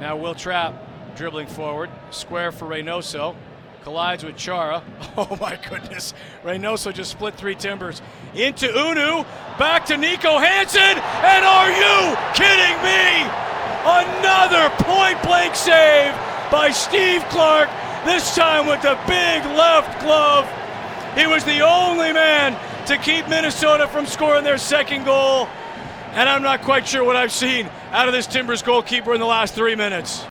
Now Will Trapp dribbling forward. Square for Reynoso. Collides with Chara. Oh my goodness. Reynoso just split three timbers. Into Unu. Back to Nico Hansen. And are you kidding me? Another point-blank save by Steve Clark. This time with the big left glove. He was the only man to keep Minnesota from scoring their second goal. And I'm not quite sure what I've seen out of this Timbers goalkeeper in the last 3 minutes.